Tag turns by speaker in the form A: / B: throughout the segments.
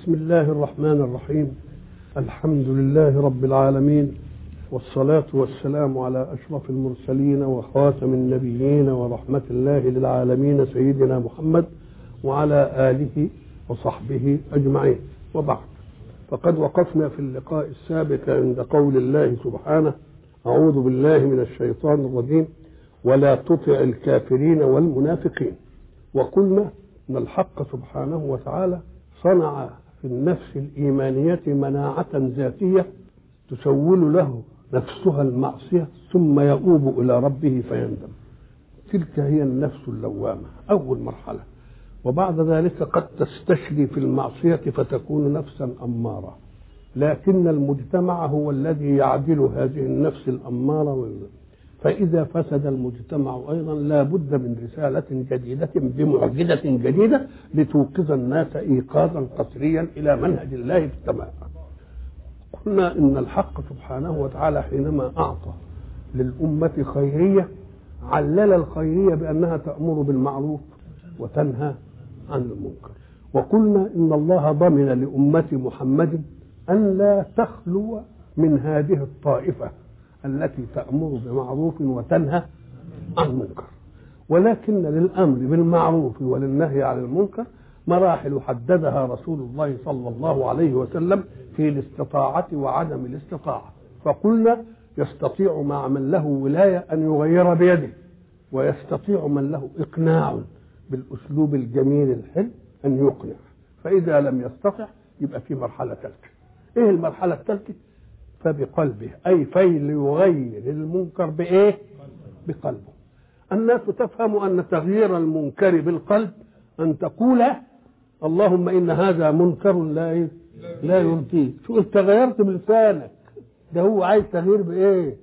A: بسم الله الرحمن الرحيم. الحمد لله رب العالمين، والصلاة والسلام على أشرف المرسلين وخاتم النبيين ورحمة الله للعالمين سيدنا محمد وعلى آله وصحبه أجمعين، وبعد. فقد وقفنا في اللقاء السابق عند قول الله سبحانه: أعوذ بالله من الشيطان الرجيم ولا تطع الكافرين والمنافقين. وقلنا أن الحق سبحانه وتعالى صنع في النفس الإيمانية مناعة ذاتية تسول له نفسها المعصية ثم يؤوب إلى ربه فيندم. تلك هي النفس اللوامة أول مرحلة، وبعد ذلك قد تستشري في المعصية فتكون نفسا أمارة، لكن المجتمع هو الذي يعدل هذه النفس الأمارة. فإذا فسد المجتمع أيضا لا بد من رسالة جديدة بمعجزة جديدة لتوقظ الناس إيقاظا قسريا إلى منهج الله في السماء. قلنا إن الحق سبحانه وتعالى حينما أعطى للأمة خيرية علل الخيرية بأنها تأمر بالمعروف وتنهى عن المنكر. وقلنا إن الله ضمن لأمة محمد أن لا تخلو من هذه الطائفة التي تأمر بمعروف وتنهى عن منكر، ولكن للأمر بالمعروف وللنهي عن المنكر مراحل حددها رسول الله صلى الله عليه وسلم في الاستطاعة وعدم الاستطاعة. فقلنا يستطيع مع من له ولاية أن يغير بيده، ويستطيع من له إقناع بالأسلوب الجميل الحلو أن يقنع. فإذا لم يستطع يبقى في مرحلة ثالثة. إيه المرحلة الثالثة؟ فبقلبه، أي فليغير المنكر بإيه؟ بقلبه. الناس تفهم أن تغيير المنكر بالقلب أن تقول اللهم إن هذا منكر لا يرضيك. شو أنت غيرت بلسانك، ده هو عايز تغيير بإيه؟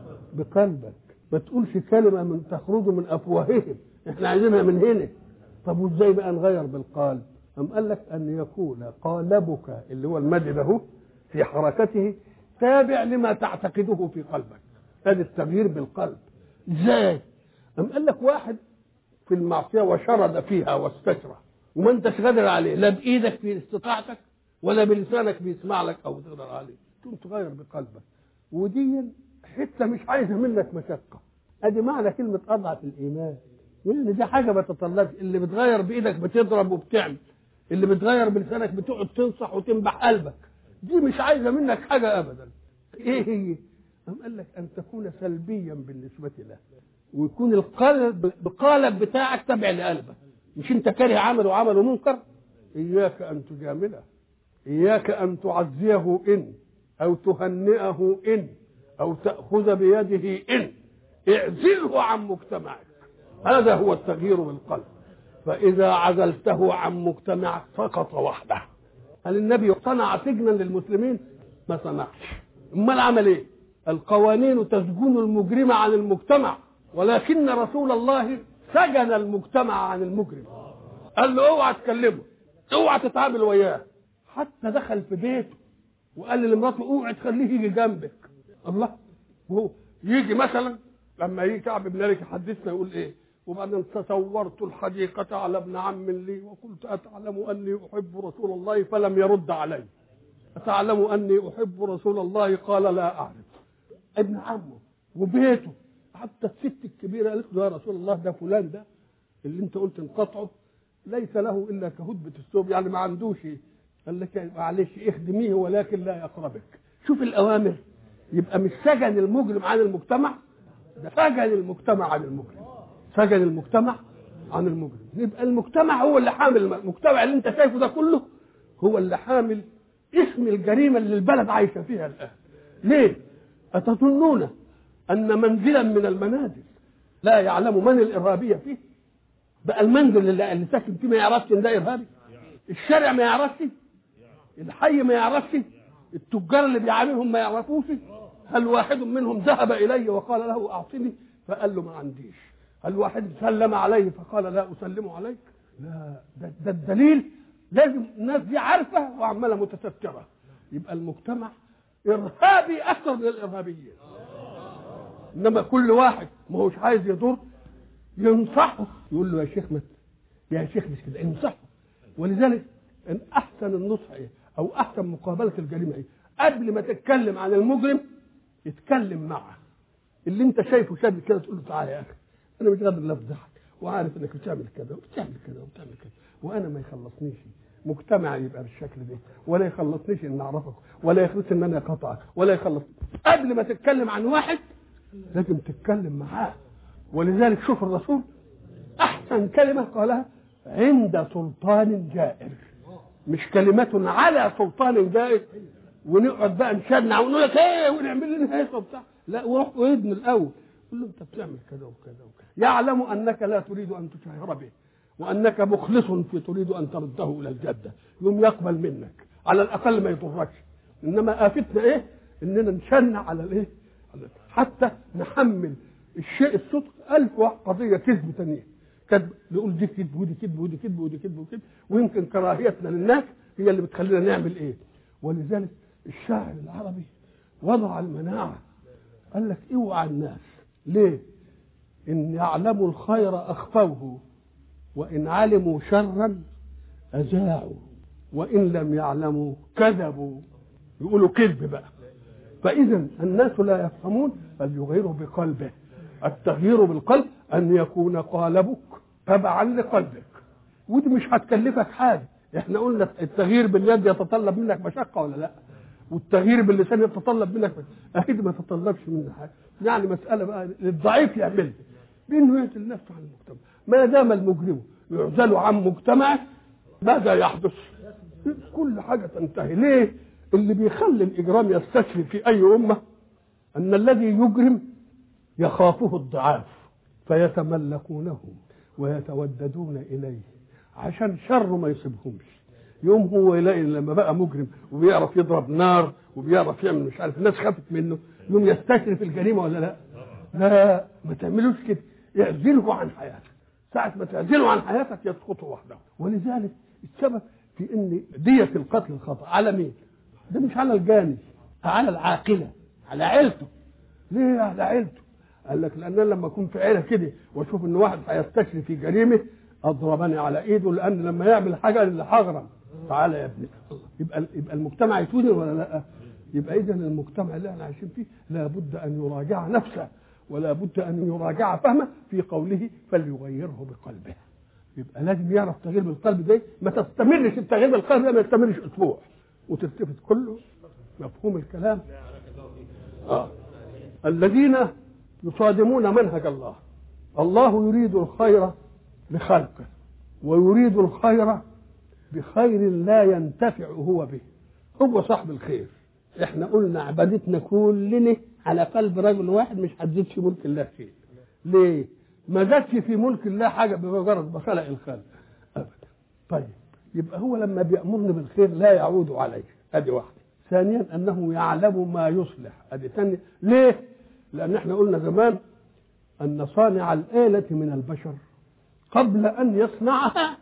A: بقلبك. ما تقولش كلمة من تخرج من أفواههم، إحنا عايزينها من هنا. طب وإزاي بقى نغير بالقلب؟ أم قال لك أن يكون قالبك اللي هو المد ده في حركته تابع لما تعتقده في قلبك. هذا التغيير بالقلب. ازاي؟ أم قال لك واحد في المعصية وشرد فيها واستشرى وما انتش قادر عليه، لا بإيدك في استطاعتك ولا بلسانك بيسمع لك أو تقدر عليه، تقوم تغير بقلبك. ودي حتة مش عايزة منك مشقة. ادي معنى كلمة أضعف الإيمان، يعني دي حاجة بتطلب. اللي بتغير بإيدك بتضرب وبتعمل، اللي بتغير بلسانك بتقعد تنصح وتنبح قلبك. دي مش عايزة منك حاجة أبدا. إيه هي؟ أم قال لك أن تكون سلبيا بالنسبة له، ويكون القالب بتاعك تبع لقلبك. مش أنت كاره عمله منكر، إياك أن تجامله، إياك أن تعزيه إن أو تهنئه إن أو تأخذ بيده إن اعزله عن مجتمعك. هذا هو التغيير بالقلب. فإذا عزلته عن مجتمعك سقط وحده. هل النبي صنع سجنا للمسلمين؟ ما صنعش. امال عمل ايه؟ القوانين تسجن المجرم عن المجتمع، ولكن رسول الله سجن المجتمع عن المجرم. قال له اوعى تكلمه، اوعى تتعامل وياه. حتى دخل في بيته وقال لمراته اوعى تخليه يجي جنبك. الله، وهو يجي مثلا لما يجي كعب بن مالك يحدثنا يقول ايه؟ وبعدين تصورت الحديقة على ابن عم لي وقلت أتعلم أني أحب رسول الله فلم يرد علي. أتعلم أني أحب رسول الله قال لا أعرف. ابن عمه وبيته. حتى الست الكبيرة قالت له يا رسول الله ده فلان ده اللي انت قلت انقطعه ليس له إلا كهدبة الثوب، يعني ما عندوش. قال لك معلش اخدميه ولكن لا يقربك. شوف الأوامر. يبقى مش سجن المجرم عن المجتمع، ده سجن المجتمع عن المجرم. سجن المجتمع عن المجرم. يبقى المجتمع هو اللي حامل. المجتمع اللي انت شايفه ده كله هو اللي حامل اسم الجريمة اللي البلد عايشة فيها الآن. ليه؟ أتظنون أن منزلا من المنازل لا يعلم من الإرهابية فيه؟ بقى المنزل اللي ساكن فيه ما يعرفش إن ده إرهابي؟ الشارع ما يعرفش؟ الحي ما يعرفش؟ التجار اللي بيعاملهم ما يعرفوش؟ هل واحد منهم ذهب إليه وقال له أعطني فقال له ما عنديش؟ هل واحد سلم عليه فقال لا أسلم عليك؟ لا، ده الدليل. لازم الناس دي عارفة وعمالة متسترة. يبقى المجتمع إرهابي أكثر من الإرهابيين. إنما كل واحد ما هوش عايز يضر ينصحه، يقول له يا شيخ يا شيخ مش كده، انصحه. ولذلك ان احسن النصح ايه او احسن مقابله الجريمه ايه؟ قبل ما تتكلم عن المجرم اتكلم معه. اللي انت شايفه شاب كده تقول له تعالى يا اخي انا مش قادر افضحك وعارف انك بتعمل كذا وبتعمل كذا وبتعمل كذا وانا ما يخلصنيش مجتمع يبقى بالشكل ده، ولا يخلصنيش ان اعرفك، ولا يخلص ان انا اقطعك، ولا يخلص. قبل ما تتكلم عن واحد لازم تتكلم معاه. ولذلك شوف الرسول احسن كلمه قالها عند سلطان جائر، مش كلمه على سلطان جائر ونقعد بقى نشنع ونقول لك ايه ونعمل لنا ايه وبتاع. لا، وروح ويدن الاول قول له انت بتعمل كذا وكذا وكذا، يعلم انك لا تريد ان تشهر به وانك مخلص في تريد ان ترده الى الجده، يوم يقبل منك على الاقل ما يضركش. انما افتنا ايه؟ اننا نشنع على الايه؟ حتى نحمل الشيء الصدق 1000 قضيه كذب ثانيه، كذب نقول دي كذب ودي كذب ودي كذب ودي كذب وكذب، ويمكن كراهيتنا للناس هي اللي بتخلينا نعمل ايه. ولذلك الشاعر العربي وضع المناعه، قال لك اوعى الناس ليه؟ ان يعلموا الخير اخفوه وان علموا شرا اذاعوا وان لم يعلموا كذبوا، يقولوا كذب بقى. فاذا الناس لا يفهمون فليغيروا بقلبه. التغيير بالقلب ان يكون قالبك تبعا لقلبك، ودي مش هتكلفك حاجه. احنا قلنا التغيير باليد يتطلب منك مشقه ولا لا؟ والتغيير باللسان يتطلب منك اكيد ما يتطلبش منك حاجه. يعني مساله بقى للضعيف يعملها بانه يعزل نفسه عن المجتمع. ما دام المجرم يعزل عن مجتمعه ماذا يحدث؟ كل حاجه تنتهي. ليه؟ اللي بيخلي الاجرام يستشري في اي امه ان الذي يجرم يخافه الضعاف فيتملكونه ويتوددون اليه عشان شر ما يصيبهمش. يوم هو يلاقي لما بقى مجرم وبيعرف يضرب نار وبيعرف يعمل مش عارف الناس خافت منه، يوم يستشري في الجريمه ولا لا؟ لا، ما تعملوش كده، اعزله عن حياتك. ساعه ما تعزله عن حياتك يسقط وحده. ولذلك السبب في ان دية القتل الخطأ على مين؟ ده مش على الجاني، على العاقله، على عيلته. ليه على عيلته؟ قال لك لان لما اكون في عيله كده واشوف ان واحد هيستشري في جريمه اضربني على ايده، لان لما يعمل حاجه اللي هغرم. تعالى يا ابني، يبقى المجتمع يتوزن ولا لا؟ يبقى اذا المجتمع اللي احنا عايشين فيه لابد ان يراجع نفسه ولا بد ان يراجع فهمه في قوله فليغيره بقلبه. يبقى لازم يعرف تغيير بالقلب ده. ما تستمرش التغيير بالقلب ده، ما يستمرش اسبوع وتلتفت كله. مفهوم الكلام؟ الذين يصادمون منهج الله. الله يريد الخير لخلقه ويريد الخير بخير لا ينتفع هو به. هو صاحب الخير. احنا قلنا عبادتنا كلنا على قلب رجل واحد، مش هتزيد في ملك الله شيء. ليه؟ ما زادش في ملك الله حاجه بمجرد ما خلق الخلق ابدا. طيب يبقى هو لما بيأمرني بالخير لا يعود عليه، ادي واحده. ثانيا انه يعلم ما يصلح، ادي ثانيه. ليه؟ لان احنا قلنا زمان ان صانع الآلة من البشر قبل ان يصنعها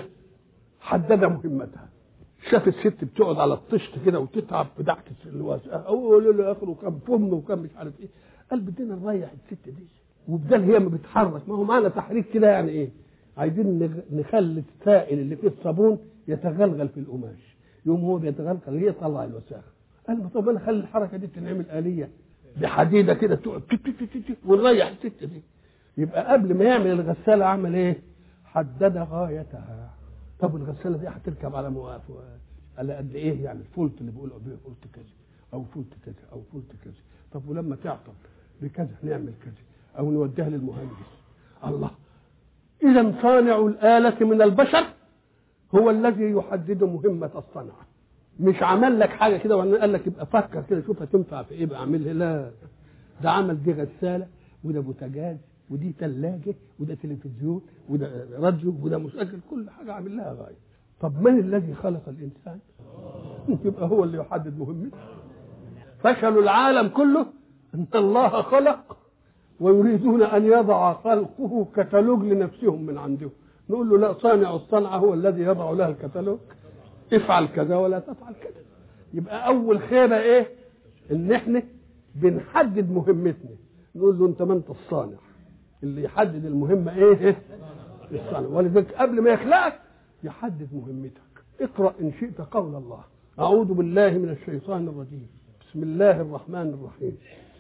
A: حدد مهمتها. شاف الست بتقعد على الطشت كده وتتعب في دعكه الواسعه اول اخر وكم فم وكم مش عارف ايه، قال بدنا نريح الست دي وبدل هي ما بتحرك. ما هو معنا تحريك كده يعني ايه؟ عايزين نخلي السائل اللي فيه الصابون يتغلغل في القماش، يوم هو بيتغلغل هي تطلع الوساخه. قال ما طب انا خلي الحركه دي تنعمل آلية بحديده كده تقعد ونريح الست دي. يبقى قبل ما يعمل الغساله عمل ايه؟ حدد غايتها. طب الغساله دي هتركب على على قد ايه؟ يعني الفولت اللي بيقولوا بيه فولت كذا او فولت كذا او فولت كذا. طب ولما تعطل بكذا نعمل كذا او نوديها للمهندس. الله، اذا صانع الآلة من البشر هو الذي يحدد مهمة الصنعة. مش عمل لك حاجه كده وبعدين قال لك يبقى فكر كده شوف هتنفع في ايه بقى اعملها. لا، ده عمل دي غساله وده بوتاجاز ودي ثلاجه وده تلفزيون وده راديو وده مسجل، كل حاجه عامل لها غايه. طب من الذي خلق الانسان؟ يبقى هو اللي يحدد مهمته. فشل العالم كله ان الله خلق ويريدون ان يضع خلقه كتالوج لنفسهم من عندهم. نقول له لا، صانع الصنعه هو الذي يضع لها الكتالوج، افعل كذا ولا تفعل كذا. يبقى اول خيبه ايه؟ ان احنا بنحدد مهمتنا. نقول له انت ما انت الصانع، اللي يحدد المهمه ايه؟ الصانع. ولذلك قبل ما يخلقك يحدد مهمتك. اقرأ إن شئت قول الله. أعوذ بالله من الشيطان الرجيم. بسم الله الرحمن الرحيم.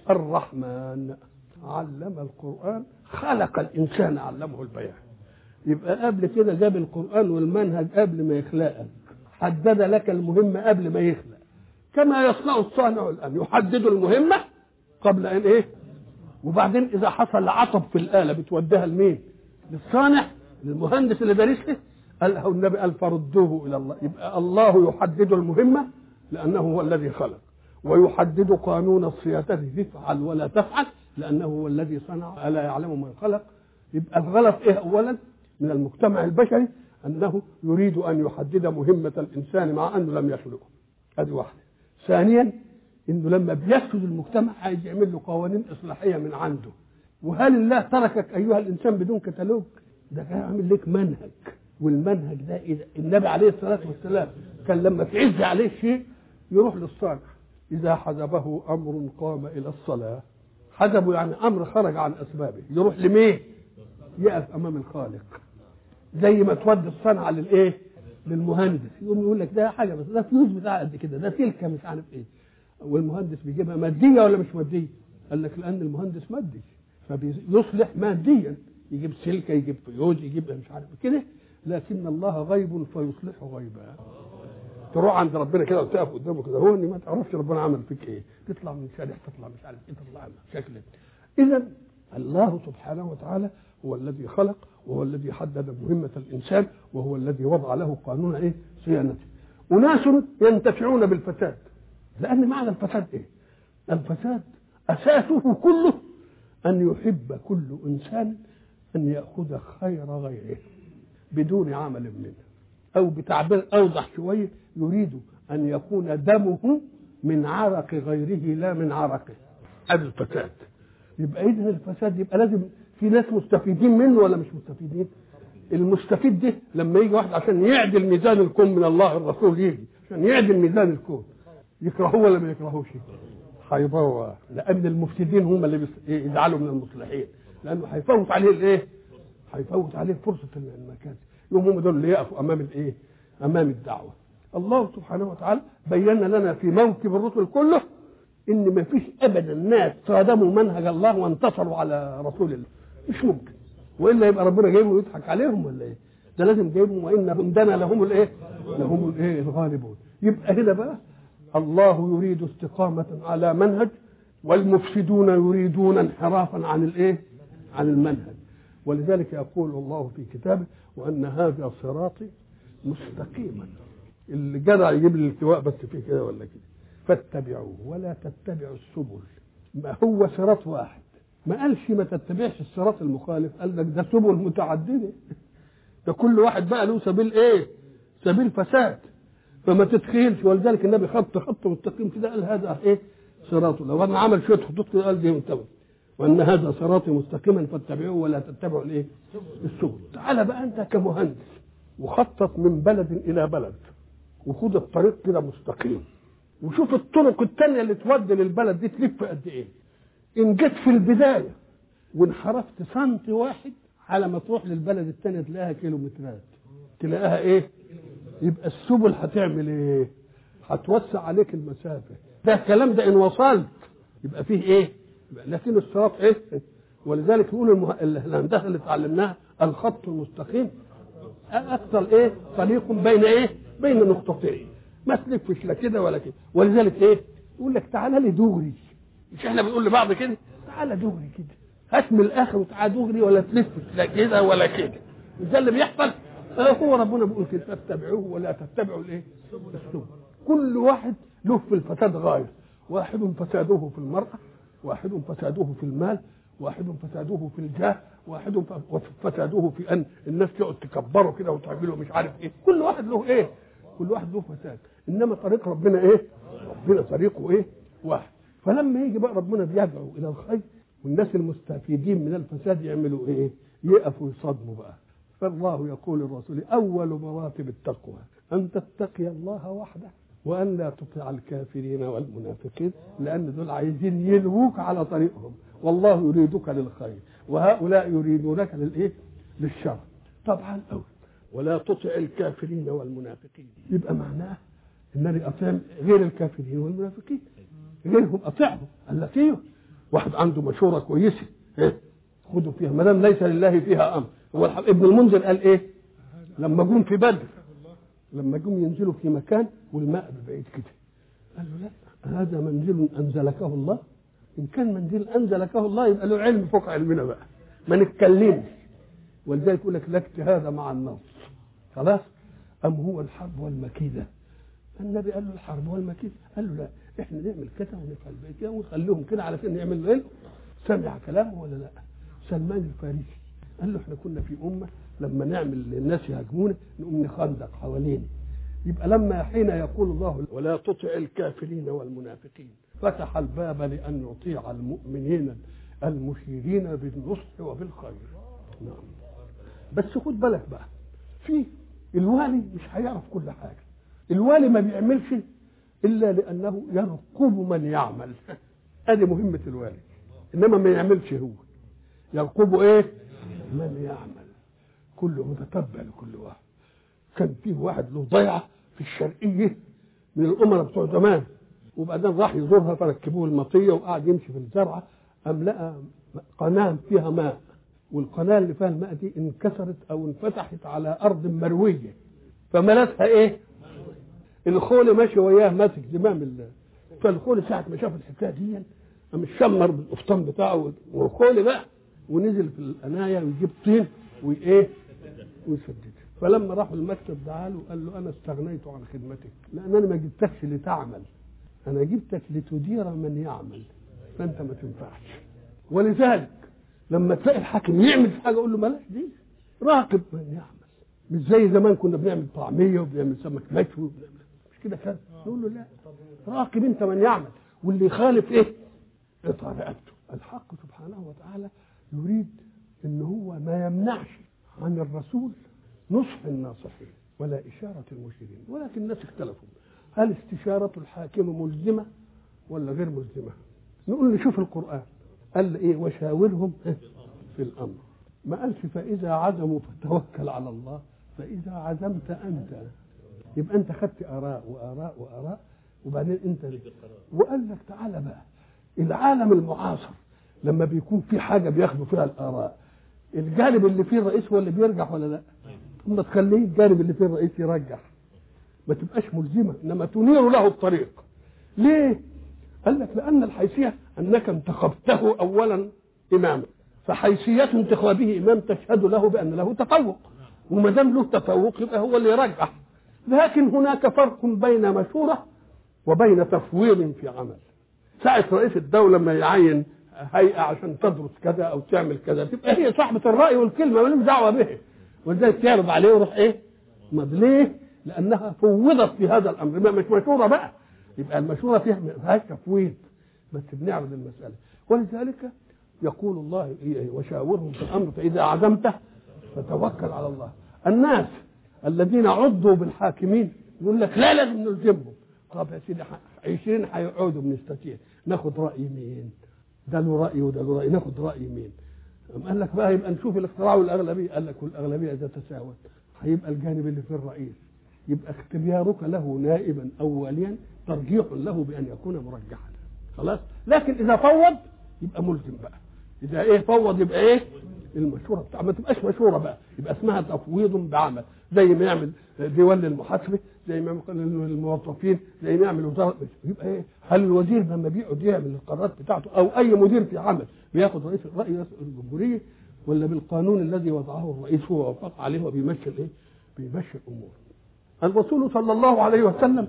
A: الرحمن علم القرآن خلق الإنسان علمه البيان. يبقى قبل كده جاب القرآن والمنهج قبل ما يخلقك، حدد لك المهمة قبل ما يخلق، كما يصنع الصانع الآن يحدد المهمة قبل أن إيه، وبعدين إذا حصل عطب في الآلة بتوديها لمين؟ للصانع، للمهندس اللي دارسه. قال النبي قال فردوه إلى الله. يبقى الله يحدد المهمة لأنه هو الذي خلق، ويحدد قانون الصيانة تفعل ولا تفعل لأنه هو الذي صنع، ألا يعلم من خلق. يبقى الغلط إيه؟ أولا من المجتمع البشري أنه يريد أن يحدد مهمة الإنسان مع أنه لم يخلقه. هذه واحدة. ثانيا إنه لما بيفسد المجتمع عايز يعمل له قوانين إصلاحية من عنده. وهل الله تركك أيها الإنسان بدون كتالوج؟ ده كان عامل لك منهج، والمنهج ده إذا النبي عليه الصلاة والسلام كان لما تعز عليه شيء يروح للصانع. إذا حجبه أمر قام إلى الصلاة. حجبه يعني أمر خرج عن أسبابه، يروح لمين؟ يقف أمام الخالق. زي ما تودي الصنعة للإيه؟ للمهندس، يقوم يقول لك ده حاجة بس، ده فلوس بتاع قد كده، ده تلك مش عارف إيه. والمهندس بيجيبها مادية ولا مش مادية؟ قال لك لأن المهندس مادي فبيصلح ماديا، يجيب سلكة، يجيب فيوز، يجيب مش عارف كده. لكن الله غيب فيصلح غيبا. تروح عند ربنا كده وتقف قدامه كده، هو ما تعرفش ربنا عمل فيك ايه، تطلع من شارع، تطلع مش عارف ايه، تطلع شكل. اذا الله سبحانه وتعالى هو الذي خلق، وهو الذي حدد مهمة الإنسان، وهو الذي وضع له قانون ايه؟ صيانته. أناس ينتفعون بالفساد، لأن معنى الفساد ايه؟ الفساد أساسه كله أن يحب كل إنسان أن يأخذ خير غيره بدون عمل منه، أو بتعبير أوضح شوية يريد أن يكون دمه من عرق غيره لا من عرقه. هذا الفساد. يبقى إذن الفساد يبقى لازم في ناس مستفيدين منه ولا مش مستفيدين؟ المستفيد ده لما يجي واحد عشان يعدل ميزان الكون من الله، الرسول يجي عشان يعدل ميزان الكون، يكرهوه ولا ما يكرهوش؟ هيبوظ، لأن المفسدين هم اللي يزعلوا من المصلحين، لأنه هيفوت عليه الإيه؟ هيفوت عليه فرصة المكاسب. يوم هم دول اللي يقفوا أمام الإيه؟ أمام الدعوة. الله سبحانه وتعالى بين لنا في موكب الرسل كله إن ما فيش أبدا ناس صادموا منهج الله وانتصروا على رسول الله، مش ممكن. وإلا يبقى ربنا جايبهم ويضحك عليهم ولا إيه؟ ده لازم جايبهم وإن جندنا لهم الإيه؟ لهم الإيه؟ الغالبون. يبقى هنا بقى الله يريد استقامة على منهج، والمفسدون يريدون انحرافا عن الإيه؟ عن المنهج. ولذلك يقول الله في كتابه وأن هذا صراطي مستقيما. اللي جدع يجيب لي الالتواء بس فيه كده ولا كده، فاتبعوه ولا تتبعوا السبل. ما هو صراط واحد، ما قالش ما تتبعش الصراط المخالف، قال لك ده سبل متعدده، ده كل واحد بقى له سبيل ايه؟ سبيل فساد، فما تتخيلش. ولذلك النبي خط مستقيم كده قال هذا ايه؟ صراطه. لو انا عمل شويه خطوط كده قال دي منتبه، وان هذا صراطي مستقيما فاتبعوه ولا تتبعوا الايه؟ السبل. تعالى بقى انت كمهندس وخطط من بلد الى بلد، وخد الطريق كده مستقيم، وشوف الطرق التانية اللي تودي للبلد دي تلف قد ايه. ان جيت في البدايه وانحرفت سنتي واحد على ما تروح للبلد التانية تلاقيها كيلومترات، تلاقيها ايه؟ يبقى السبل هتعمل ايه؟ هتوسع عليك المسافه. ده الكلام ده ان وصلت يبقى فيه ايه؟ لكن الصراط ايه؟ ولذلك يقول الهندسه اللي اتعلمناها الخط المستقيم اكثر ايه؟ طريق بين ايه؟ بين نقطتين، ما تلفش لا كده ولا كده. ولذلك ايه؟ يقول لك تعالى لي دغري، مش احنا بنقول لبعض كده تعالى دغري كده، هات من الاخر وتعالى دغري، ولا تلفش لا كده ولا كده. ده اللي بيحصل. هو ربنا بيقول كده فاتبعوه ولا تتبعوا الايه؟ السبل. كل واحد له في الفساد غايه، واحد فساده في المرأة، واحد فساده في المال، واحد فساده في الجاه، واحد فساده في ان الناس تقعد تكبروا كده وتعملوا مش عارف ايه. كل واحد له ايه؟ كل واحد له فساد. انما طريق ربنا ايه؟ ربنا طريقه ايه؟ واحد. فلما يجي بقى ربنا بيدعو الى الخير، والناس المستفيدين من الفساد يعملوا ايه؟ يقفوا يصدموا بقى. فالله يقول للرسول اول مراتب التقوى ان تتقي الله وحده، وان لا تطيع الكافرين والمنافقين، لان دول عايزين يلووك على طريقهم، والله يريدك للخير وهؤلاء يريدونك للايه؟ للشر. طبعا قوي. ولا تطع الكافرين والمنافقين. يبقى معناه انني اطيع غير الكافرين والمنافقين، غيرهم اطيعهم. قال لك ايه؟ واحد عنده مشوره كويسه خدوا فيها ما دام ليس لله فيها امر. هو ابن المنذر قال ايه لما جم في بدر، لما جم ينزلوا في مكان والماء بعيد كده، قال له لا، هذا منزل انزلكه الله. ان كان منزل انزلكه الله يبقى له علم فوق علمنا بقى، ما نتكلمش. ولذلك يقول لك لا اجتهاد مع النص. خلاص. ام هو الحرب والمكيده؟ النبي قال له الحرب والمكيده، قال له لا، احنا نعمل كده ونفعل كده ونخليهم كده على كده نعمل له. سمع كلامه ولا لا؟ سلمان الفارسي قال له احنا كنا في امه لما نعمل الناس يهاجمونا نقوم نخندق حوالينا. يبقى لما حين يقول الله ولا تطع الكافرين والمنافقين فتح الباب لان يطيع المؤمنين المشيرين بالنصح وبالخير. نعم. بس خد بالك بقى، في الوالي مش هيعرف كل حاجه. الوالي ما بيعملش الا لانه يرقب من يعمل. ادي مهمه الوالي، انما ما يعملش هو. يرقب ايه؟ من يعمل. كله متتبع لكل واحد. كان فيه واحد له ضيعه في الشرقيه من الامراء بتوع زمان، وبعدين راح يزورها فركبوه المطيه وقعد يمشي في الزرعه، قام لقى قناه فيها ماء، والقناه اللي فيها الماء دي انكسرت او انفتحت على ارض مرويه، فملتها ايه؟ الخول ماشي وياه ماسك زمام فالخول ساعه ما شاف الحكايه دي قام شمر بالقفطان بتاعه والخول بقى ونزل في القنايه ويجيب طين وايه ويسدد. فلما راحوا المكتب دعاله وقال له انا استغنيت عن خدمتك لانني ما جبتكش لتعمل، انا جبتك لتدير من يعمل، فانت ما تنفعش. ولذلك لما تلاقي الحاكم يعمل في حاجه قول له مالك دي، راقب من يعمل. مش زي زمان كنا بنعمل طعميه وبنعمل سمك مشوي مش كده كان نقول له لا، راقب انت من يعمل، واللي يخالف ايه اقطع رقبته. الحق سبحانه وتعالى يريد ان هو ما يمنعش عن الرسول نصح الناصحين ولا إشارة المشيرين، ولكن الناس اختلفوا هل استشارة الحاكم ملزمة ولا غير ملزمة؟ نقول نشوف القرآن قال ايه وشاورهم في الأمر، ما قالش فإذا عزموا فتوكل على الله، فإذا عزمت أنت يبقى أنت خدت آراء وآراء وآراء وبعدين أنت وقال لك تعالى بقى العالم المعاصر لما بيكون في حاجة بياخدوا فيها الآراء، الجانب اللي فيه الرئيس هو اللي بيرجح ولا لا؟ ثم تخليه الجانب اللي فيه الرئيس يرجح، ما تبقاش ملزمة انما تنير له الطريق. ليه؟ قال لك لأن الحيثية أنك انتخبته أولا إماما، فحيثية انتخابه إمام تشهد له بأن له تفوق، وما دام له تفوق يبقى هو اللي يرجح. لكن هناك فرق بين مشورة وبين تفويض في عمل. ساعة رئيس الدولة لما يعين هيئة عشان تدرس كذا أو تعمل كذا تبقى هي صاحبة الرأي والكلمة مالهمش دعوة به، وازاي تعرض عليه ويروح ايه؟ ليه؟ لأنها فوضت في هذا الأمر، مش مشورة بقى. يبقى المشورة فيها ما فيهاش تفويض، بس بنعرض المسألة. ولذلك يقول الله وشاورهم في الأمر فإذا عزمت فتوكل على الله. الناس الذين عضوا بالحاكمين يقول لك لا لازم نلزمهم. طب يا سيدي 20 هيقعدوا بنستطيع ناخد رأي مين؟ ده له رأي وده له رأي، ناخد رأي مين؟ قال لك بقى يبقى نشوف الاختراع والأغلبية. قال لك والأغلبية إذا تساوت هيبقى الجانب اللي في الرئيس، يبقى اختيارك له نائبا أوليا ترجيح له بأن يكون مرجحا. خلاص. لكن إذا فوض يبقى ملزم بقى. إذا إيه فوض يبقى إيه المشورة بتاع، ما تبقاش مشورة بقى، يبقى اسمها تفويض بعمل، زي ما يعمل ديوان المحاسبة، زي ما يعمل الموظفين، زي ما يعمل وزارة. يبقى إيه؟ هل الوزير لما بيقعد يعمل القرارات بتاعته أو أي مدير في عمل بياخد رئيس الجمهورية ولا بالقانون الذي وضعه الرئيس هو وافق عليه وبيمشي الايه؟ بيمشي الامور. الرسول صلى الله عليه وسلم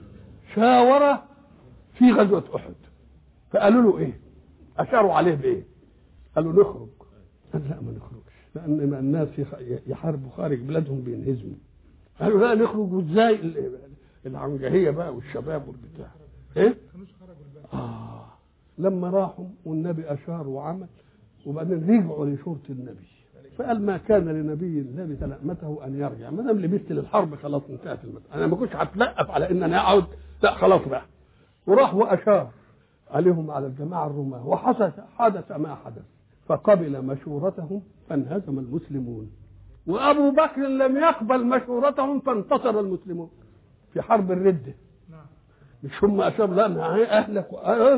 A: شاور في غزوة أحد، فقالوا له ايه؟ اشاروا عليه بايه؟ قالوا نخرج. قال لا ما نخرجش، لان الناس يحاربوا خارج بلادهم بينهزموا. قالوا لا نخرج. وازاي؟ العنجهيه بقى والشباب والبتاع ايه؟ لما راحوا والنبي اشار وعمل وبعدين رجعوا لشورة النبي، فقال ما كان لنبي لبث لأمته ان يرجع، ما دام لبثت للحرب خلاص انتهت المسألة، انا ما كنتش هتلقف على ان انا اقعد، لا خلاص بقى. وراح واشار عليهم على الجماعه الرماه، وحدث ما حدث، فقبل مشورتهم فانهزم المسلمون. وأبو بكر لم يقبل مشورتهم فانتصر المسلمون في حرب الردة. مش هم أشار لا أهلك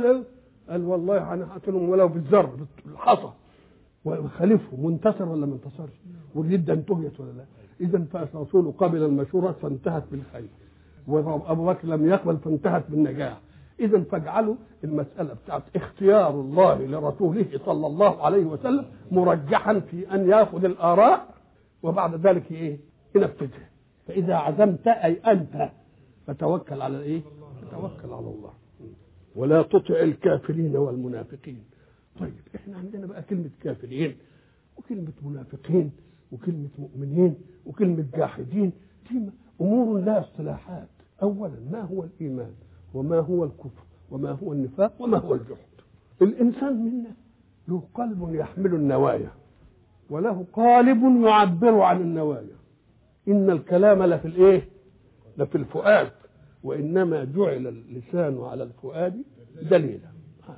A: قال والله أنا هقتلهم ولو بالذر بالحصى وخالفهم، وانتصر ولا ما انتصرش؟ والردة انتهيت ولا لا؟ إذا فالرسول قبل المشورة فانتهت بالخير، وأبو بكر لم يقبل فانتهت بالنجاح. إذا فاجعلوا المسألة بتاعت اختيار الله لرسوله صلى الله عليه وسلم مرجحا في أن يأخذ الآراء وبعد ذلك إيه؟ ينفذها. فإذا عزمت أي أنت فتوكل على إيه؟ توكل على الله. ولا تطع الكافرين والمنافقين. طيب احنا عندنا بقى كلمة كافرين وكلمة منافقين وكلمة مؤمنين وكلمة جاحدين، دي أمور لها اصطلاحات. أولا ما هو الإيمان وما هو الكفر وما هو النفاق وما هو الجحد. الإنسان منا له قلب يحمل النوايا وله قالب يعبر عن النوايا. إن الكلام لفي الإيه؟ لفي الفؤاد، وإنما جعل اللسان على الفؤاد دليلا.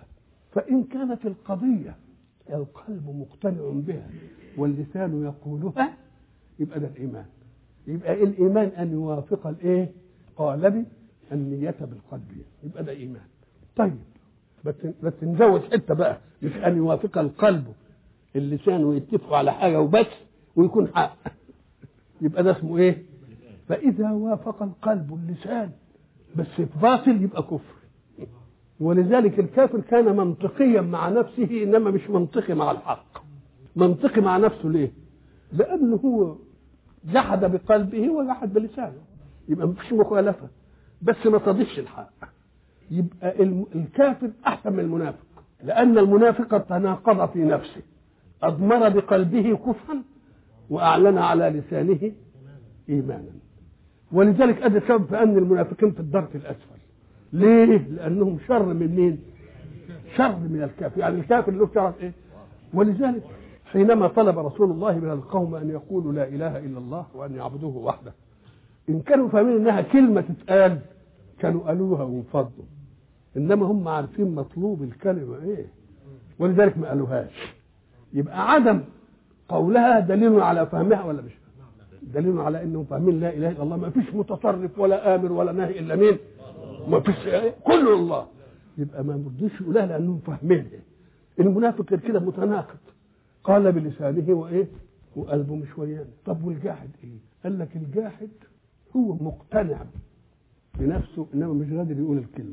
A: فإن كانت القضية القلب مقتنع بها واللسان يقولها يبقى ده الإيمان. يبقى الإيمان أن يوافق الإيه؟ قالب النية بالقلب، يبقى ده إيمان. طيب بس نزود حتة بقى، مش أن يوافق القلب اللسان ويتفقوا على حاجة وبس ويكون حق، يبقى ده اسمه إيه؟ فإذا وافق القلب اللسان بس في باطل يبقى كفر. ولذلك الكافر كان منطقيا مع نفسه إنما مش منطقي مع الحق. منطقي مع نفسه ليه؟ لأنه هو جحد بقلبه وجحد بلسانه، يبقى مفيش مخالفة بس ما تضيفش الحق. يبقى الكافر أحسن من المنافق، لأن المنافق تناقض في نفسه، أضمر بقلبه كفرا وأعلن على لسانه إيمانا. ولذلك هذا سبب في أن المنافقين في الدرك الأسفل. ليه؟ لأنهم شر من مين؟ شر من الكافر. يعني الكافر له شر إيه؟ ولذلك حينما طلب رسول الله من القوم أن يقولوا لا إله إلا الله وأن يعبدوه وحده، إن كانوا فاهمين إنها كلمة تتقال كانوا قالوها وانفضوا، إنما هم عارفين مطلوب الكلمة إيه، ولذلك ما قالوهاش. يبقى عدم قولها دليل على فهمها ولا مش؟ دليل على إنهم فاهمين لا إله إلا الله. ما فيش متصرف ولا آمر ولا ناهي إلا مين؟ ما فيش، كله الله. يبقى ما مرضيش يقولها لأنهم فاهمينها. المنافق كده متناقض، قال بلسانه وإيه؟ وقلبه مش وياه. طب والجاحد إيه؟ قال لك الجاحد هو مقتنع بنفسه انما مش قادر يقول الكلمه.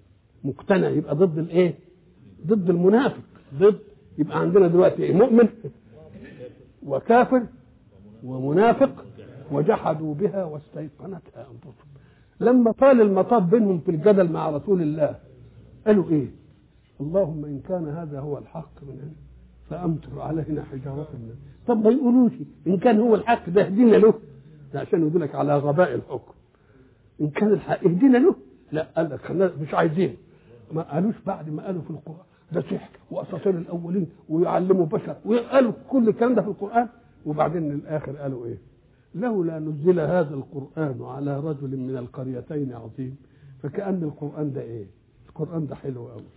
A: مقتنع يبقى ضد الايه؟ ضد المنافق. ضد، يبقى عندنا دلوقتي ايه؟ مؤمن وكافر ومنافق وجحدوا بها واستيقنتها انفسهم. لما طال المطاف بينهم في الجدل مع رسول الله قالوا ايه؟ اللهم ان كان هذا هو الحق من عندك فامطر علينا حجاره من. طب ما يقولوش ان كان هو الحق ده اهدينا له، عشان يدلك على غباء الحكم. إن كان الحق اهدينا له، لا قال لك خلينا مش عايزين. ما قالوش بعد ما قالوا في القرآن ده سحر وأساطير الأولين ويعلموا بشر وقالوا كل الكلام ده في القرآن، وبعدين الآخر قالوا إيه؟ لولا نزل هذا القرآن على رجل من القريتين عظيم. فكأن القرآن ده إيه؟ القرآن ده حلو قوي.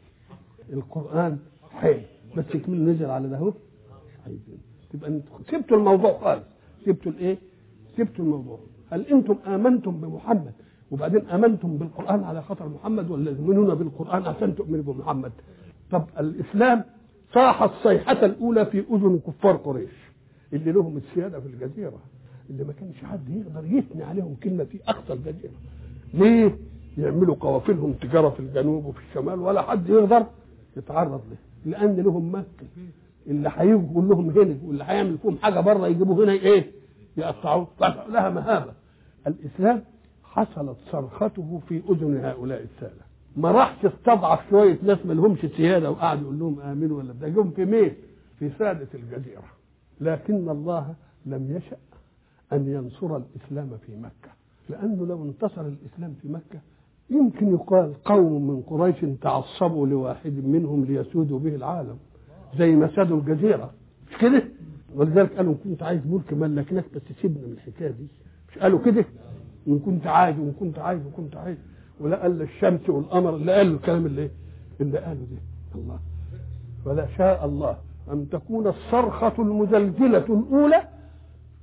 A: القرآن حلو بس يكمل نزل على ده هو عايزين. تبقى انتوا سبتوا الموضوع خالص. سبتوا الإيه؟ سبتوا الموضوع. هل انتم امنتم بمحمد وبعدين امنتم بالقران على خاطر محمد، ولا تؤمنون بالقران عشان تؤمنوا بمحمد؟ طب الاسلام صاح الصيحه الاولى في اذن كفار قريش اللي لهم السياده في الجزيره، اللي ما كانش حد يقدر يثني عليهم كلمه في اقصى الجزيره. ليه؟ يعملوا قوافلهم تجاره في الجنوب وفي الشمال ولا حد يقدر يتعرض له، لان لهم مكه. اللي هيجوا يقول لهم هنا واللي هيعمل فيهم حاجه بره يجيبوه هنا ايه؟ يقطعوه. لها مهابه. الإسلام حصلت صرخته في أذن هؤلاء السادة، ما راحش استضعف شوية ناس ما لهمش سيادة وقعد يقول لهم آمنوا ولا ده، جم في مين؟ في سادة الجزيرة. لكن الله لم يشأ أن ينصر الإسلام في مكة، لأنه لو انتصر الإسلام في مكة يمكن يقال قوم من قريش تعصبوا لواحد منهم ليسودوا به العالم زي ما سادوا الجزيرة، مش كده؟ ولذلك قالوا كنت عايز ملك ملكناك بس سيبنا من الحكاية دي. مش قالوا كده؟ إن كنت عايز وإن كنت عايز وكنت عايز. ولا قال الشمس والقمر اللي قالوا الكلام اللي قالوا ده الله. ولا شاء الله أن تكون الصرخة المزلزلة الأولى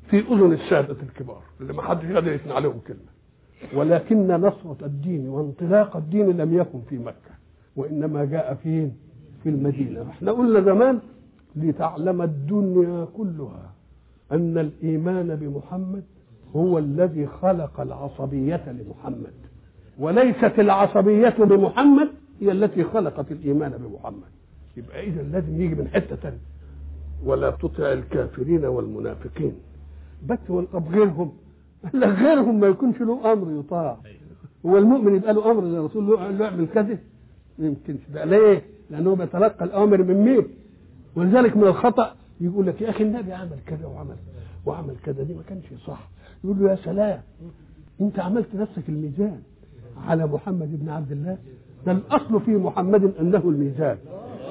A: في أذن السادة الكبار اللي ما حدش قادر يثني عليهم كلمة. ولكن نصرة الدين وانطلاق الدين لم يكن في مكة، وإنما جاء فين؟ في المدينة. احنا قلنا زمان لتعلم الدنيا كلها أن الإيمان بمحمد هو الذي خلق العصبية لمحمد، وليست العصبية بمحمد هي التي خلقت الإيمان بمحمد. يبقى إذا لازم يجي من حتة تانية. ولا تطع الكافرين والمنافقين. بس والقب غيرهم، غيرهم ما يكونش له أمر يطاع. هو المؤمن يبقى له أمر للرسول له يعمل كذا؟ ما يمكنش. بقى ليه؟ لأنه بيتلقى الأمر من مين؟ ولذلك من الخطأ يقول لك يا أخي النبي عمل كذا وعمل كذا، دي ما كانش صح. يقول له يا سلام، أنت عملت نفسك الميزان على محمد بن عبد الله، ده الأصل في محمد أنه الميزان.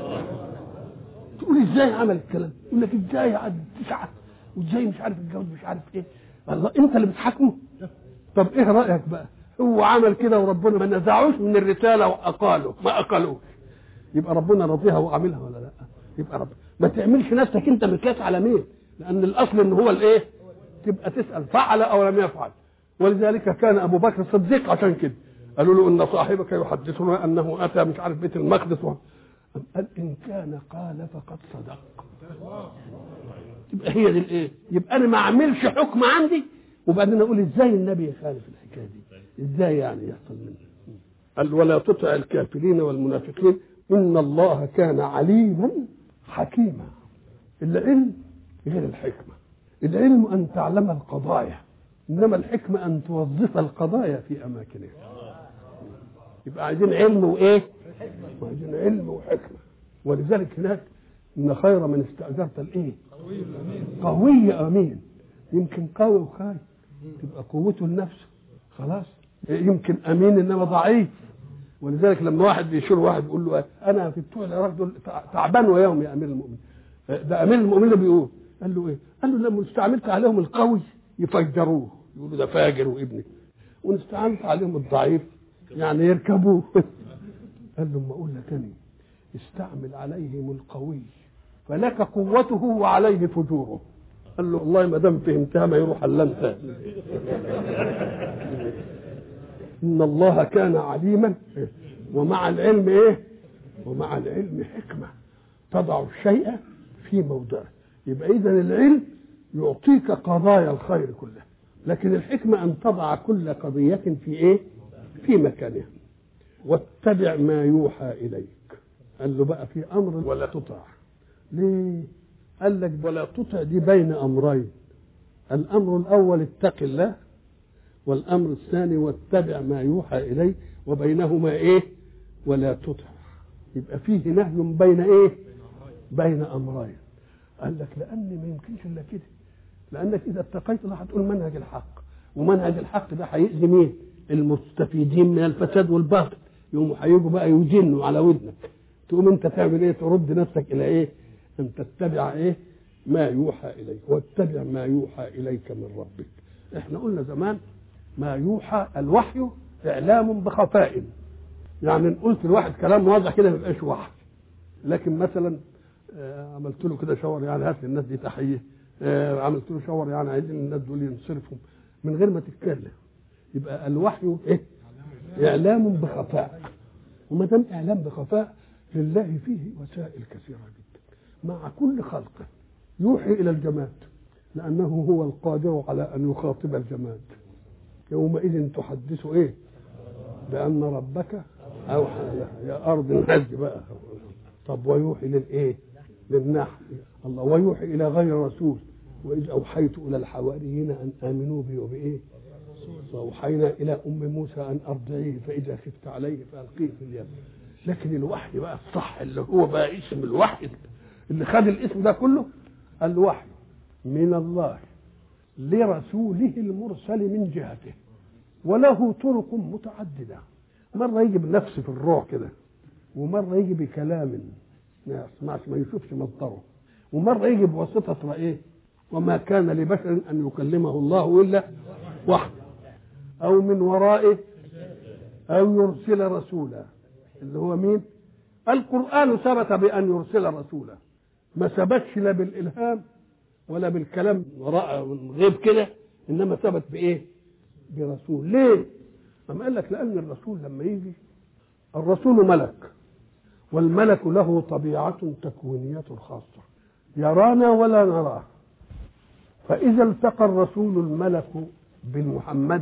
A: تقول ازاي عمل الكلام؟ يقول لك ازاي عد 9 وازاي مش عارف الجواز مش عارف ايه. الله، انت اللي بتحاكمه. طب ايه رايك بقى؟ هو عمل كده وربنا ما نزعوش من الرساله واقالوا ما اقالوش، يبقى ربنا رضيها وعملها ولا لا؟ يبقى رب ما تعملش نفسك انت مكاس على مين، لان الاصل ان هو الايه؟ تبقى تسال فعل او لم يفعل. ولذلك كان ابو بكر الصديق عشان كده قالوا له ان صاحبك يحدثنا انه اتى مش عارف بيت المقدس قال إن كان قال فقد صدق. تبقى هي دي الإيه؟ يبقى أنا ما أعملش حكم عندي وبعدين أقول إزاي النبي يخالف الحكاية دي؟ إزاي يعني يحصل منه؟ قال ولا تطع الكافرين والمنافقين إن الله كان عليما حكيما. العلم غير الحكمة. العلم أن تعلم القضايا، إنما الحكمة أن توظف القضايا في أماكنها. يبقى عايزين علم وإيه؟ عايزين علم وحكمة. ولذلك هناك إن خير من استأجرت الإيه؟ قوي أمين. يمكن قوي وخايف تبقى قوته لنفسه خلاص. يمكن أمين إنما ضعيف. ولذلك لما واحد بيشير واحد يقول له أنا في بتوع العراق دول تعبان وياهم يا أمير المؤمنين. ده أمير المؤمنين اللي بيقول. قال له إيه؟ قال له لما استعملت عليهم القوي يفجروه، يقولوا ده فاجر وابني، واستعملت عليهم الضعيف يعني يركبوه. قال له ما اقول لك انا استعمل عليهم القوي فلك قوته وعليه فجوره. قال له والله ما دام فهمتها ما يروح الا انت. ان الله كان عليما ومع العلم ايه؟ ومع العلم حكمه تضع الشيء في موضعه. يبقى اذا العلم يعطيك قضايا الخير كلها، لكن الحكمه ان تضع كل قضيه في ايه؟ في مكانها. واتبع ما يوحى إليك. قال له بقى في أمر ولا تطع. ليه؟ قال لك ولا تطع دي بين أمرين. الأمر الأول اتق الله، والأمر الثاني واتبع ما يوحى إليك، وبينهما إيه؟ ولا تطع. يبقى فيه نهي بين إيه؟ بين أمرين. قال لك لأن ما يمكنش إلا كده، لأنك إذا اتقيت الله هتقول منهج الحق، ومنهج الحق ده هيأذي مين؟ المستفيدين من الفساد والباطل. يوم هيجوا بقى يجنوا على ودنك، تقوم انت تعمل ايه؟ ترد نفسك الى ايه؟ ان تتبع ايه؟ ما يوحى اليك. واتبع ما يوحى اليك من ربك. احنا قلنا زمان ما يوحى الوحي اعلام بخفاء، يعني قلت الواحد كلام واضح كده ما يبقاش وحي. لكن مثلا عملت له كده شاور يعني هات للناس دي تحيه، عملت له شاور يعني عايزين الناس دول ينصرفهم من غير ما تتكلم، يبقى الوحي ايه؟ اعلام بخفاء. وما دام اعلام بخفاء لله فيه وسائل كثيره جدا مع كل خلقه. يوحي الى الجماد لانه هو القادر على ان يخاطب الجماد. يومئذ تحدث ايه؟ بان ربك اوحى لها يا ارض انهزي بقى. طب ويوحي للايه؟ للنحل. الله ويوحي الى غير رسول واذ اوحيت الى الحواريين ان امنوا بي وبايه؟ فأوحينا إلى أم موسى أن أرضعيه فإذا خفت عليه فألقيه في اليم. لكن الوحي بقى الصح اللي هو بقى اسم الوحي اللي خد الاسم ده كله، الوحي من الله لرسوله المرسل من جهته، وله طرق متعددة. مرة يجي بنفس في الروح كده، ومرة يجي بكلام ما يسمعش ما يشوفش مصدره، ومرة يجي بواسطة رأيه. وما كان لبشر أن يكلمه الله إلا وحده أو من ورائه أو يرسل رسولا. اللي هو مين؟ القرآن ثبت بأن يرسل رسولا، ما ثبتش لا بالإلهام ولا بالكلام غيب كده، انما ثبت بايه؟ برسول. ليه؟ أم قال لك لان الرسول لما يجي، الرسول ملك، والملك له طبيعة تكوينية خاصة، يرانا ولا نراه. فإذا التقى الرسول الملك بالمحمد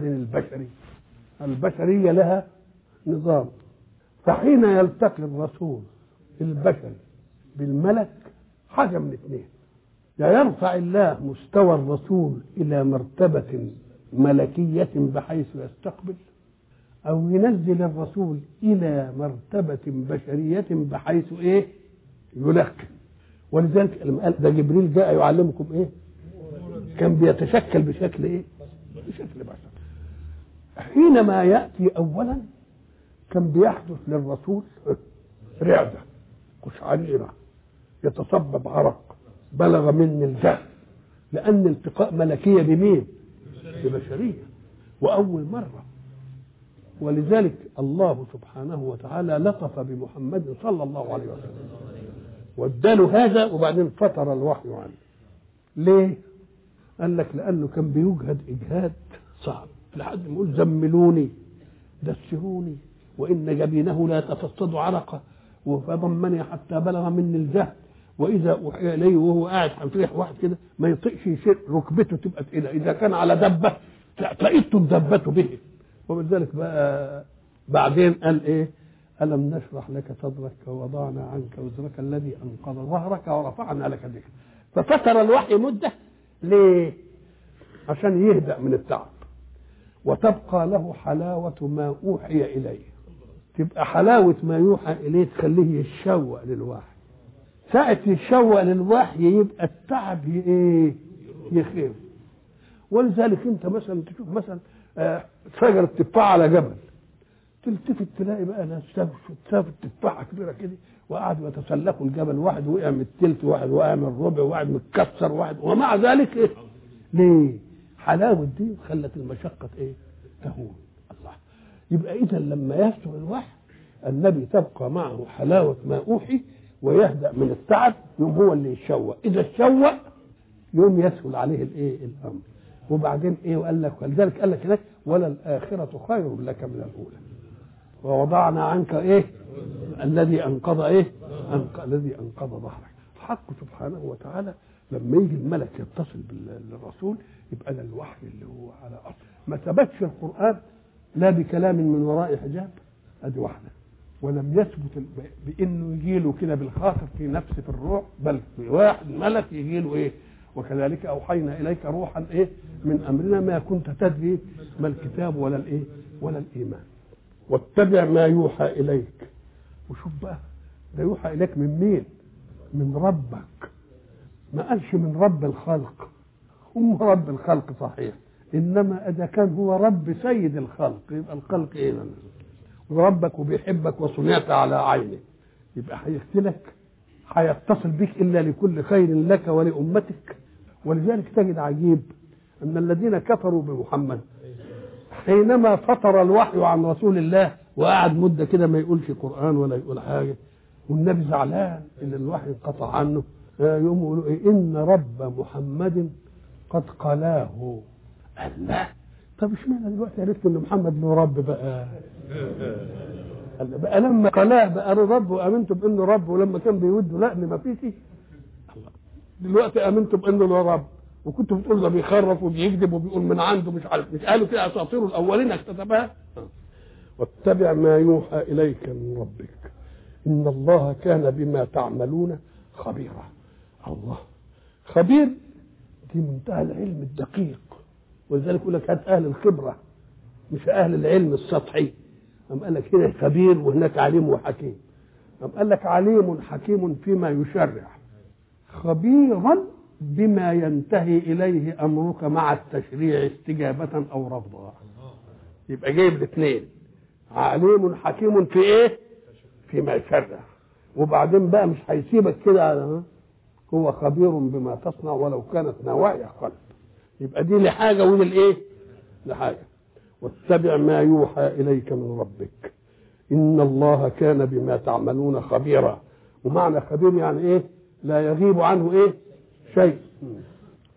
A: البشرية لها نظام، فحين يلتقي الرسول البشري بالملك حاجة من اثنين: يا يرفع الله مستوى الرسول إلى مرتبة ملكية بحيث يستقبل، أو ينزل الرسول إلى مرتبة بشرية بحيث إيه؟ يلقن. ولذلك لما قال ده جبريل جاء يعلمكم إيه؟ كان بيتشكل بشكل إيه؟ بشكل بشر. حينما يأتي أولا كان بيحدث للرسول رعدة، قشعريرة، يتصبب عرق، بلغ مني الجهل، لأن التقاء ملكية بمين؟ ببشرية، وأول مرة. ولذلك الله سبحانه وتعالى لطف بمحمد صلى الله عليه وسلم واداله هذا، وبعدين فتر الوحي عنه. ليه؟ قال لك لأنه كان بيجهد إجهاد صعب، لحد ما يقول زملوني دسروني وإن جبينه لا يتفصد عرقه وفضمني حتى بلغ مني الجهد، وإذا أوحي إليه وهو قاعد هيطيح واحد كده ما يطيقش يشيل ركبته تبقى تقيلة، إذا كان على دبة تلاقيته الدبة به. وبذلك بقى بعدين قال إيه؟ ألم نشرح لك صدرك ووضعنا عنك وزرك الذي أنقض ظهرك ورفعنا لك ذكرك. ففتر الوحي مدة. ليه؟ عشان يهدأ من التعب وتبقى له حلاوة ما أوحي إليه. تبقى حلاوة ما يوحى إليه تخليه يتشوق للوحي. ساعة يتشوق للوحي يبقى التعب إيه؟ يخف. ولذلك أنت مثلا تشوف مثلا شجرة تفاح على جبل، تلتفت تلاقي بقى ناس شافت تفاحة كبيرة كده وقعدوا يتسلقوا الجبل، واحد وقع من التلت، واحد وقع من الربع، واحد متكسر، واحد، ومع ذلك إيه؟ ليه؟ حلاوة دي خلت المشقة إيه؟ تهون. الله. يبقى إذا لما يسر الوحي النبي تبقى معه حلاوة ما أوحي ويهدأ من التعب، يوم هو اللي يتشوق. إذا اتشوق يوم يسهل عليه الإيه؟ الأمر. وبعدين إيه؟ وقال لك، ولذلك قال لك هناك ولا الآخرة خير لك من الأولى ووضعنا عنك إيه؟ الذي أنقض إيه؟ الذي أنقض ظهرك. الحق سبحانه وتعالى لما يجي الملك يتصل بالرسول يبقى ده الوحي اللي هو على أصل. ما ثبتش القرآن لا بكلام من وراء حجاب، ادي واحده، ولم يثبت بانه يجي له كده بالخاطر في نفسه في الروح، بل بواحد ملك يجي له ايه؟ وكذلك اوحينا اليك روحا ايه؟ من امرنا ما كنت تدري ما الكتاب ولا الايه؟ ولا الايمان. واتبع ما يوحى اليك. وشوف بقى ده يوحى اليك من مين؟ من ربك. ما قالش من رب الخلق. هم رب الخلق صحيح، انما اذا كان هو رب سيد الخلق يبقى الخلق ايه؟ وربك وبيحبك وصنعت على عينه، يبقى هيختلك، هيتصل بك الا لكل خير لك ولامتك. ولذلك تجد عجيب ان الذين كفروا بمحمد حينما فطر الوحي عن رسول الله وقعد مده كده ما يقولش قران ولا يقول حاجه، والنبي زعلان ان الوحي انقطع عنه، يقوموا يقولوا ايه؟ ان رب محمد قد قلاه. الله، طب اشمعنى دلوقتي عرفت ان محمد له رب بقى؟ بقى لما قلاه بقى له رب وامنتوا بانه رب، ولما كان بيودوا لا ما فيش. الله، دلوقتي امنتوا بانه له رب وكنتوا بتقولوا ده بيخرف وبيكذب وبيقول من عنده مش عارف، مش قالوا كده اساطير الاولين اكتتبها؟ واتبع ما يوحى اليك من ربك ان الله كان بما تعملون خبيرا. الله خبير دي منتهى العلم الدقيق، ولذلك يقول لك هات اهل الخبره مش اهل العلم السطحي. قام قال لك هنا خبير وهناك عليم وحكيم. قام قال لك عليم حكيم فيما يشرع، خبيرا بما ينتهي اليه امرك مع التشريع استجابه او رفضا. يبقى جايب الاثنين، عليم حكيم في ايه؟ فيما يشرع. وبعدين بقى مش هيسيبك كده، هو خبير بما تصنع ولو كانت نوايا قلب. يبقى دي لحاجه ودي لايه؟ لحاجه. واتبع ما يوحى اليك من ربك ان الله كان بما تعملون خبيرا. ومعنى خبير يعني ايه؟ لا يغيب عنه ايه؟ شيء.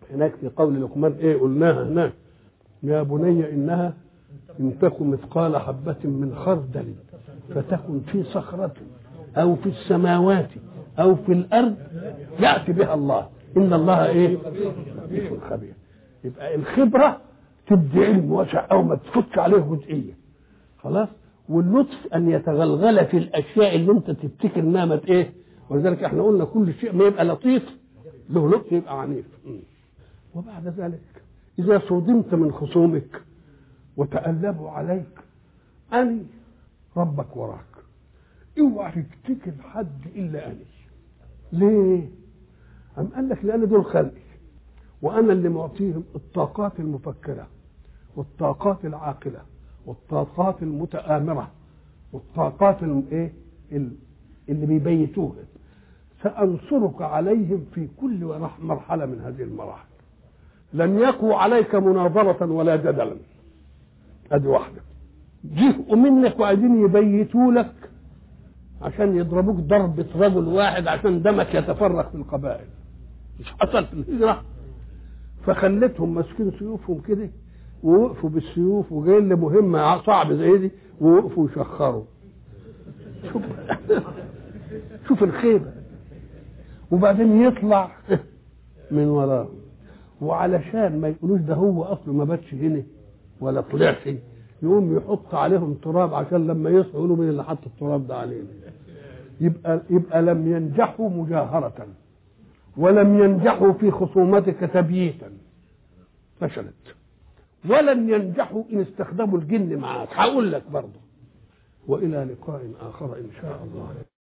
A: هناك في قول لقمان ايه قلناها هناك، يا بني انها ان تكن مثقال حبة من خردل فتكن في صخرة او في السماوات او في الارض يأتي بها الله ان الله ايه لطيف خبير. يبقى الخبرة تدي علم واسع او ما تفك عليه جزئية خلاص. واللطف ان يتغلغل في الاشياء اللي انت تفتكر انها ايه. ولذلك احنا قلنا كل شيء ما يبقى لطيف له لطف يبقى عنيف. وبعد ذلك اذا صدمت من خصومك وتألبوا عليك اني ربك وراك، اوعى تفتكر حد الا اني. ليه؟ أم قال لك لان دول خلقي وانا اللي معطيهم الطاقات المفكره والطاقات العاقله والطاقات المتآمره والطاقات الايه اللي بيبيتوها. سأنصرك عليهم في كل مرحله من هذه المراحل. لن يقوا عليك مناظره ولا جدلا. ادي واحده. جيء منك وعايزين يبيتوا لك عشان يضربوك ضربه رجل واحد عشان دمك يتفرق في القبائل. مش حصل في الهجره؟ فخلتهم ماسكين سيوفهم كده ووقفوا بالسيوف وجايين لمهمه صعبه زي دي ووقفوا يشخروا. شوف الخيبه. وبعدين يطلع من وراهم وعلشان ما يقولوش ده هو اصله ما باتش هنا ولا طلعش يقوم يحط عليهم تراب عشان لما يصحوا يقولوا مين اللي حط التراب ده علينا. يبقى لم ينجحوا مجاهرة ولم ينجحوا في خصومتك تبييتا، فشلت. ولن ينجحوا ان استخدموا الجن معاك. هقول لك برضه. والى لقاء اخر ان شاء الله.